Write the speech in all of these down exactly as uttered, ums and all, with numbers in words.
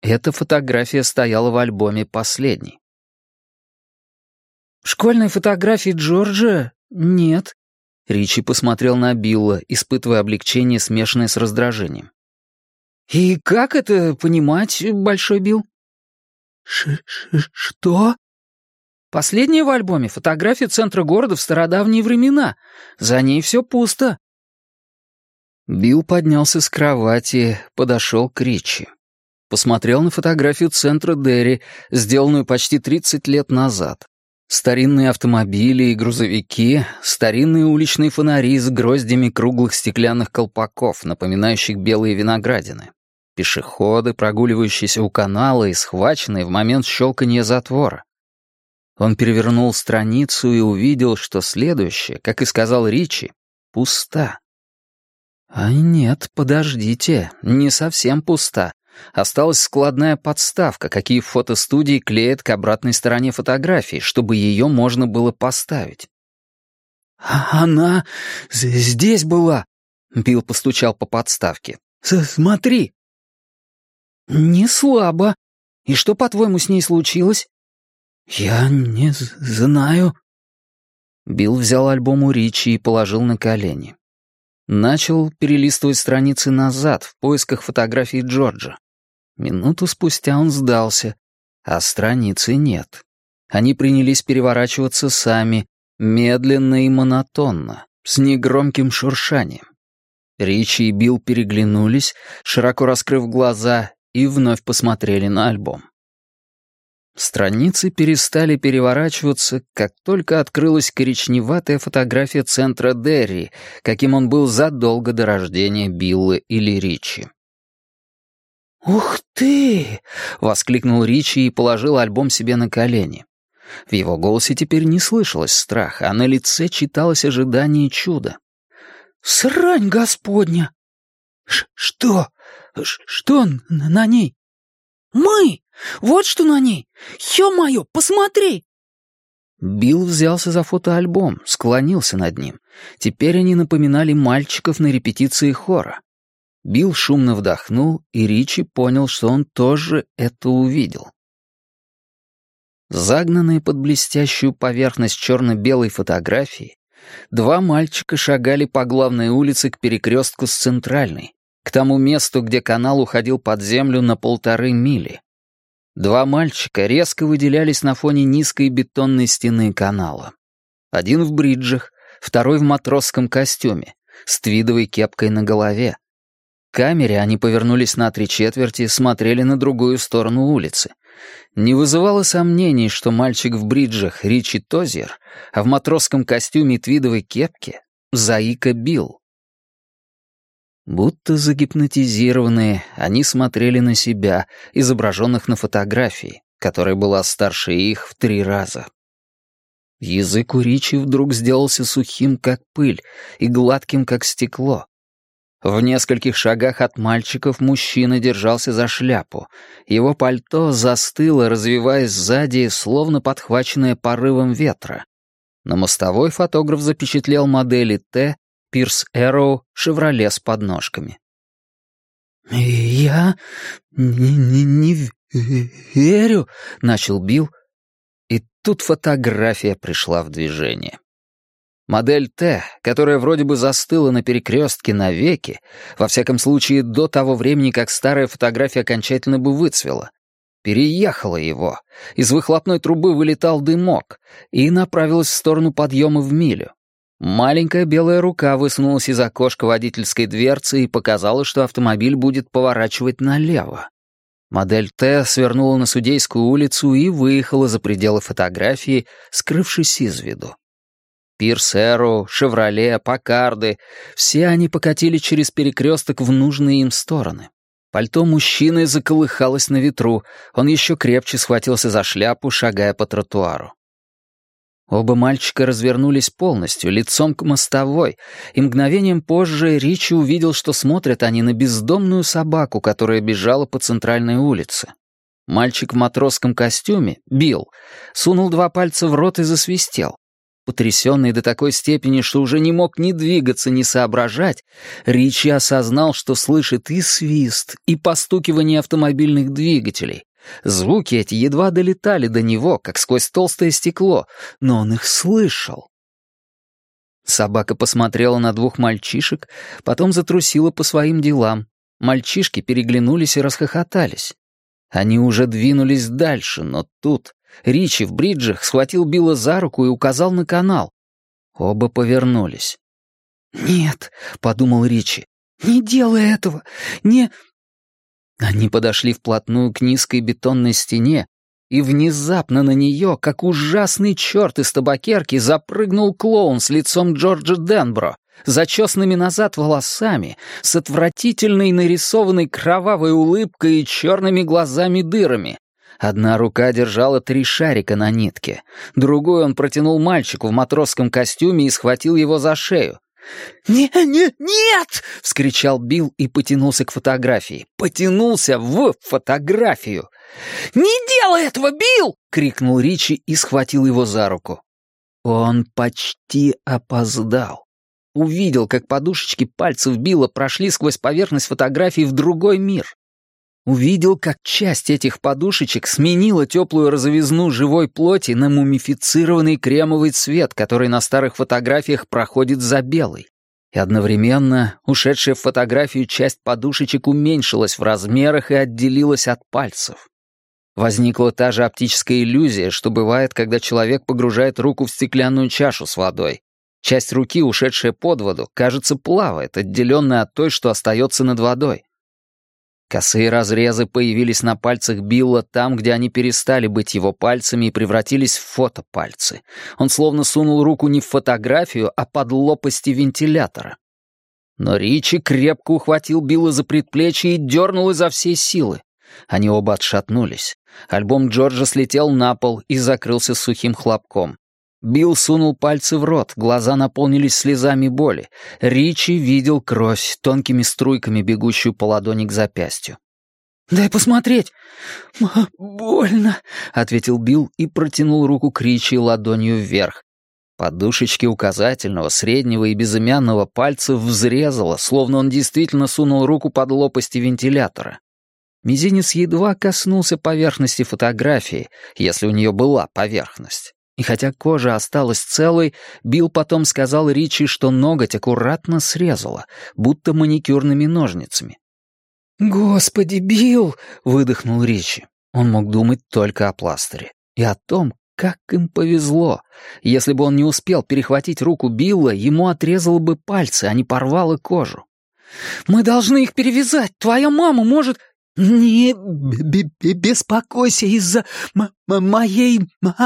Эта фотография стояла в альбоме последней. «Школьной фотографии Джорджа нет». Ричи посмотрел на Билла, испытывая облегчение, смешанное с раздражением. «И как это понимать, Большой Билл?» «Ш-ш-что?» «Последняя в альбоме — фотография центра города в стародавние времена. За ней все пусто». Билл поднялся с кровати, подошел к Ричи. Посмотрел на фотографию центра Дерри, сделанную почти тридцать лет назад. Старинные автомобили и грузовики, старинные уличные фонари с гроздями круглых стеклянных колпаков, напоминающих белые виноградины. Пешеходы, прогуливающиеся у канала и схваченные в момент щелканья затвора. Он перевернул страницу и увидел, что следующая, как и сказал Ричи, пуста. А нет, подождите, не совсем пуста. Осталась складная подставка, какие в фотостудии клеят к обратной стороне фотографии, чтобы ее можно было поставить. «Она здесь была», — Билл постучал по подставке. «Смотри». «Не слабо. И что, по-твоему, с ней случилось?» «Я не знаю». Билл взял альбом у Ричи и положил на колени. Начал перелистывать страницы назад в поисках фотографий Джорджа. Минуту спустя он сдался, а страницы нет. Они принялись переворачиваться сами, медленно и монотонно, с негромким шуршанием. Ричи и Билл переглянулись, широко раскрыв глаза, и вновь посмотрели на альбом. Страницы перестали переворачиваться, как только открылась коричневатая фотография центра Дерри, каким он был задолго до рождения Билла или Ричи. «Ух ты!» — воскликнул Ричи и положил альбом себе на колени. В его голосе теперь не слышалось страха, а на лице читалось ожидание чуда. «Срань господня!» Ш «Что? Ш что на ней?» «Мы! Вот что на ней! Ё-моё, посмотри!» Билл взялся за фотоальбом, склонился над ним. Теперь они напоминали мальчиков на репетиции хора. Билл шумно вдохнул, и Ричи понял, что он тоже это увидел. Загнанные под блестящую поверхность черно-белой фотографии, два мальчика шагали по главной улице к перекрестку с центральной, к тому месту, где канал уходил под землю на полторы мили. Два мальчика резко выделялись на фоне низкой бетонной стены канала. Один в бриджах, второй в матросском костюме, с твидовой кепкой на голове. К камере они повернулись на три четверти, смотрели на другую сторону улицы. Не вызывало сомнений, что мальчик в бриджах Ричи Тозер, а в матросском костюме и твидовой кепке — заика Билл. Будто загипнотизированные, они смотрели на себя, изображенных на фотографии, которая была старше их в три раза. Язык у Ричи вдруг сделался сухим, как пыль, и гладким, как стекло. В нескольких шагах от мальчиков мужчина держался за шляпу. Его пальто застыло, развиваясь сзади, словно подхваченное порывом ветра. На мостовой фотограф запечатлел модели Т, Пирс Эроу, Шевроле с подножками. «Я не, не, не верю», — начал Билл, и тут фотография пришла в движение. Модель Т, которая вроде бы застыла на перекрестке навеки, во всяком случае до того времени, как старая фотография окончательно бы выцвела, переехала его, из выхлопной трубы вылетал дымок и направилась в сторону подъема в милю. Маленькая белая рука высунулась из окошка водительской дверцы и показала, что автомобиль будет поворачивать налево. Модель Т свернула на Судейскую улицу и выехала за пределы фотографии, скрывшись из виду. Пирс Эроу, Шевроле, Паккарды — все они покатили через перекресток в нужные им стороны. Пальто мужчины заколыхалось на ветру, он еще крепче схватился за шляпу, шагая по тротуару. Оба мальчика развернулись полностью, лицом к мостовой, и мгновением позже Ричи увидел, что смотрят они на бездомную собаку, которая бежала по центральной улице. Мальчик в матросском костюме, Билл, сунул два пальца в рот и засвистел. Потрясенный до такой степени, что уже не мог ни двигаться, ни соображать, Ричи осознал, что слышит и свист, и постукивание автомобильных двигателей. Звуки эти едва долетали до него, как сквозь толстое стекло, но он их слышал. Собака посмотрела на двух мальчишек, потом затрусила по своим делам. Мальчишки переглянулись и расхохотались. Они уже двинулись дальше, но тут Ричи в бриджах схватил Билла за руку и указал на канал. Оба повернулись. «Нет», — подумал Ричи, — «не делай этого, не...» Они подошли вплотную к низкой бетонной стене, и внезапно на нее, как ужасный черт из табакерки, запрыгнул клоун с лицом Джорджа Денбро, зачесанными назад волосами, с отвратительной нарисованной кровавой улыбкой и черными глазами-дырами. Одна рука держала три шарика на нитке, другую он протянул мальчику в матросском костюме и схватил его за шею. «Не, не, нет!» — вскричал Билл и потянулся к фотографии. Потянулся в фотографию. «Не делай этого, Билл!» — крикнул Ричи и схватил его за руку. Он почти опоздал. Увидел, как подушечки пальцев Билла прошли сквозь поверхность фотографии в другой мир. Увидел, как часть этих подушечек сменила теплую розовизну живой плоти на мумифицированный кремовый цвет, который на старых фотографиях проходит за белый. И одновременно ушедшая в фотографию часть подушечек уменьшилась в размерах и отделилась от пальцев. Возникла та же оптическая иллюзия, что бывает, когда человек погружает руку в стеклянную чашу с водой. Часть руки, ушедшая под воду, кажется, плавает, отделенная от той, что остается над водой. Косые разрезы появились на пальцах Билла там, где они перестали быть его пальцами и превратились в фотопальцы. Он словно сунул руку не в фотографию, а под лопасти вентилятора. Но Ричи крепко ухватил Билла за предплечье и дернул изо всей силы. Они оба отшатнулись. Альбом Джорджа слетел на пол и закрылся сухим хлопком. Билл сунул пальцы в рот, глаза наполнились слезами боли. Ричи видел кровь, тонкими струйками бегущую по ладони к запястью. «Дай посмотреть!» «Больно», — ответил Билл и протянул руку к Ричи ладонью вверх. Подушечки указательного, среднего и безымянного пальцев взрезало, словно он действительно сунул руку под лопасти вентилятора. Мизинец едва коснулся поверхности фотографии, если у нее была поверхность. И хотя кожа осталась целой, Билл потом сказал Ричи, что ноготь аккуратно срезала, будто маникюрными ножницами. «Господи, Билл!» — выдохнул Ричи. Он мог думать только о пластыре. И о том, как им повезло. Если бы он не успел перехватить руку Билла, ему отрезало бы пальцы, а не порвало кожу. «Мы должны их перевязать. Твоя мама может...» «Не беспокойся из-за моей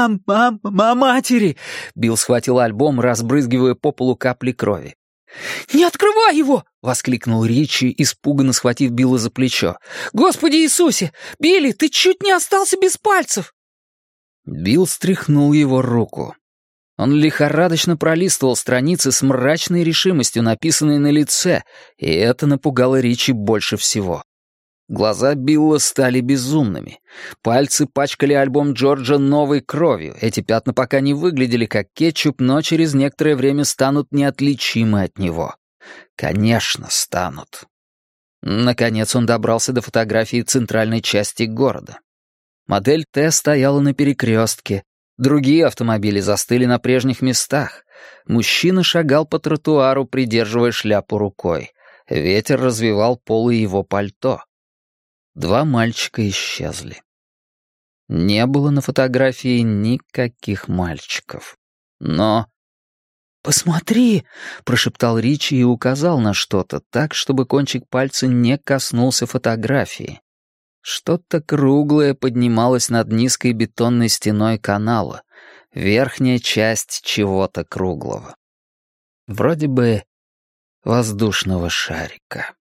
матери!» Билл схватил альбом, разбрызгивая по полу капли крови. «Не открывай его!» — воскликнул Ричи, испуганно схватив Билла за плечо. «Господи Иисусе! Билли, ты чуть не остался без пальцев!» Билл стряхнул его руку. Он лихорадочно пролистывал страницы с мрачной решимостью, написанной на лице, и это напугало Ричи больше всего. Глаза Билла стали безумными. Пальцы пачкали альбом Джорджа новой кровью. Эти пятна пока не выглядели как кетчуп, но через некоторое время станут неотличимы от него. Конечно, станут. Наконец он добрался до фотографии центральной части города. Модель Т стояла на перекрестке. Другие автомобили застыли на прежних местах. Мужчина шагал по тротуару, придерживая шляпу рукой. Ветер развивал полы его пальто. Два мальчика исчезли. Не было на фотографии никаких мальчиков. Но... «Посмотри!» — прошептал Ричи и указал на что-то так, чтобы кончик пальца не коснулся фотографии. Что-то круглое поднималось над низкой бетонной стеной канала, верхняя часть чего-то круглого. Вроде бы воздушного шарика.